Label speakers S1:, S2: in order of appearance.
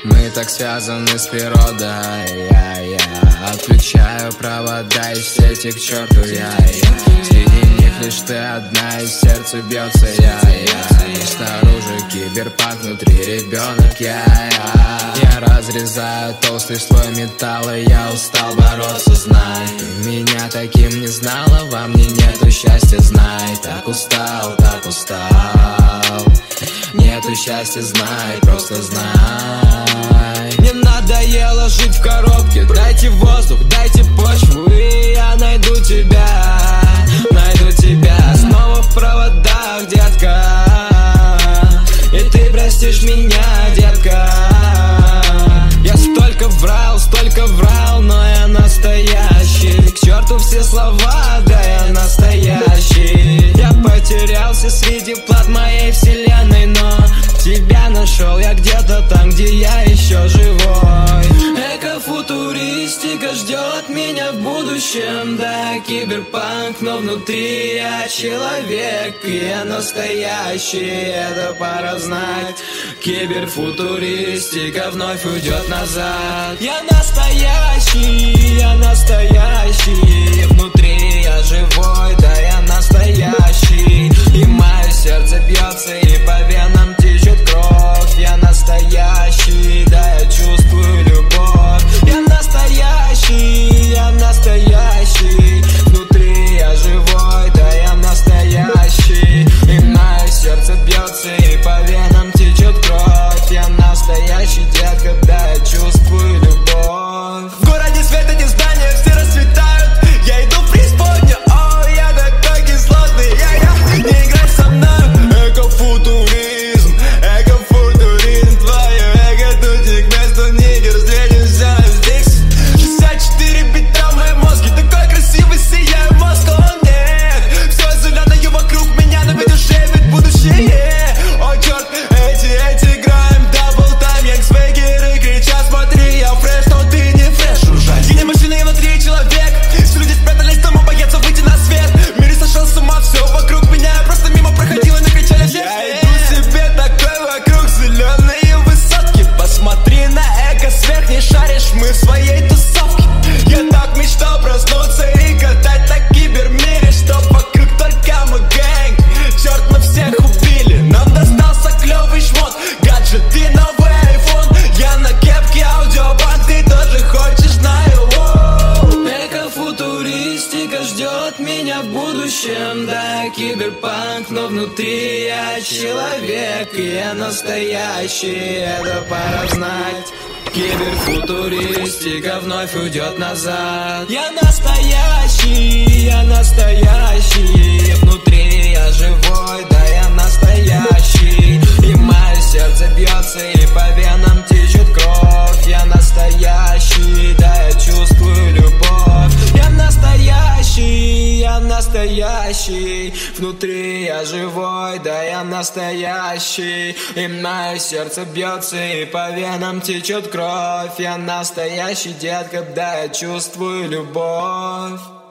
S1: Мы так связаны с природой, я отключаю провода из сети к черту, среди них лишь ты одна, и сердце бьется, и снаружи киберпанк, внутри ребенок, я разрезаю толстый слой металла, я устал бороться, знай. Ты меня таким не знала, во мне нету счастья, знай. Так устал, нету счастья, знай, просто знай. Мне надоело жить в коробке, дайте воздух, дайте почву, и я найду тебя снова в проводах, детка. И ты простишь меня, детка. Я столько врал, но я настоящий. К черту все слова, да я настоящий. Я потерялся среди плат моей вселенной, но тебя нашел я где-то там, где я еще живой. Экофутуристика ждет меня в будущем, да, киберпанк, но внутри я человек, и я настоящий, это пора знать. Киберфутуристика вновь уйдет назад. Я настоящий, внутри я живой, да, я настоящий. И мое сердце бьется, и по венам течет кровь. Я настоящий, да, я чувствую любовь. Я настоящий, внутри я живой, да, я настоящий. И мое сердце бьется, и по венам течет кровь. Я настоящий, детка, да, я чувствую любовь.
S2: В городе свет, эти здания все расцветают. Я иду в преисподнюю, о, я такой кислотный, не играй со мной. Экофутуризм, твое эго тут не к месту, нигер, встретимся здесь. 64 бита в моем мозге, такой красивый, сияю мозгом, нет. Все зеленое вокруг меня, но ведь уже ведь будущее. О, черт, эти играем дабл-тайм, янгсвегеры кричат, смотри, я фреш, но ты не фреш уже. Синяя машина и внутри человек, все люди спрятались дома, боятся выйти на свет. В мире сошел с ума, все вокруг меня, я просто мимо проходил и накричали все. Я иду себе такой вокруг, зеленые высотки. Посмотри на эко, сверх не шаришь, мы в своей тусовке. Я так мечтал проснуться и катать на кибермире, чтоб вокруг только мой гэнг. Черт, мы всех убили, нам достался клевый шмот, гаджеты, новый айфон. Я на кепке, аудиобан, ты тоже хочешь, знаю.
S1: Экофутуристика ждет меня в будущем, да, киберпанк, но внутри я человек, и я настоящий, это пора знать. Киберфутуристика вновь уйдет назад. Я настоящий, внутри я живой, да, я настоящий. И мое сердце бьется, и по венам течет кровь. Я настоящий, да, я чувствую любовь. Я настоящий, внутри я живой, да, я настоящий. И мое сердце бьется, и по венам течет кровь. Я настоящий, детка, да, я чувствую любовь.